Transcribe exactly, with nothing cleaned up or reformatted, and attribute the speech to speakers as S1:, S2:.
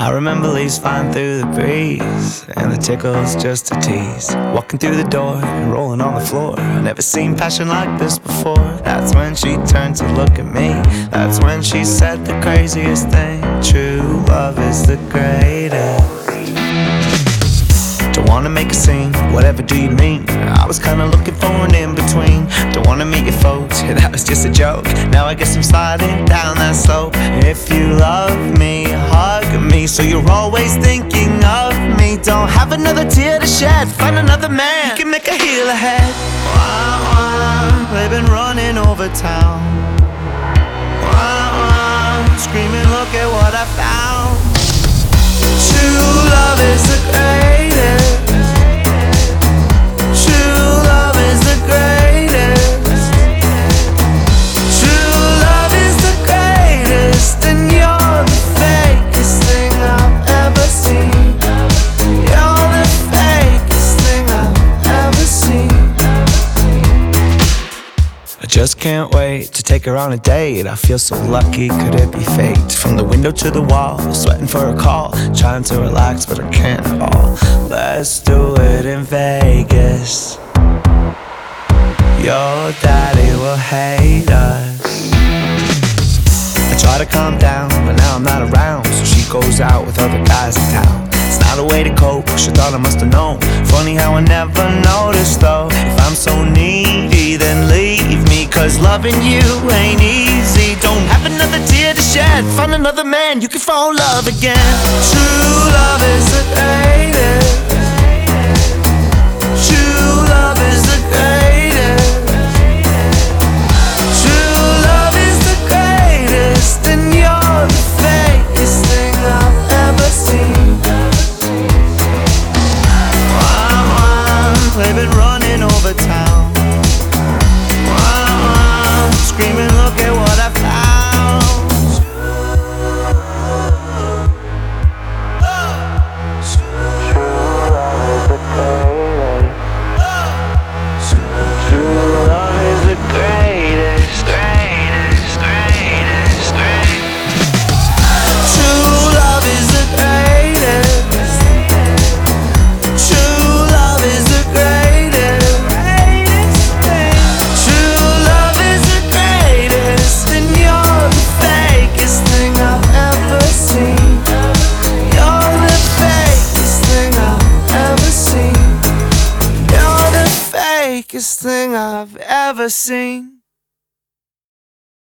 S1: I remember leaves flying through the breeze, and the tickles just a tease. Walking through the door and rolling on the floor. I've never seen passion like this before. That's when she turned to look at me. That's when she said the craziest thing. True love is the greatest. Don't wanna make a scene, whatever do you mean? I was kinda looking for an in-between. Don't wanna meet your folks, yeah, that was just a joke. Now I guess I'm sliding down that slope. If you love me, hug me, so you're always thinking of me. Don't have another tear to shed, find another man. You can make a heel ahead. Wah, wah, they've been running over town. Wah, wah, screaming, look at what I found. True love is the greatest. True love is the greatest. True love is the greatest. And you're the fakest thing I've ever seen. You're the fakest thing I've ever seen. I just can't wait to take her on a date. I feel so lucky, could it be fate? From the window to the wall, sweating for a call. Trying to relax, but I can't at all. Let's do it in Vegas. Your daddy will hate us. I try to calm down, but now I'm not around, so she goes out with other guys in town. It's not a way to cope, she thought I must have known. Funny how I never noticed though. If I'm so needy, then leave me, cause loving you ain't easy. Don't have another tear to shed, find another man, you can fall in love again. True love is the greatest. True love is the greatest. True love is the greatest. And you're the fakest thing I've ever seen. Wah, wah, they've been running over town. Wah, wah, screaming, look at what I found. Thing I've ever seen.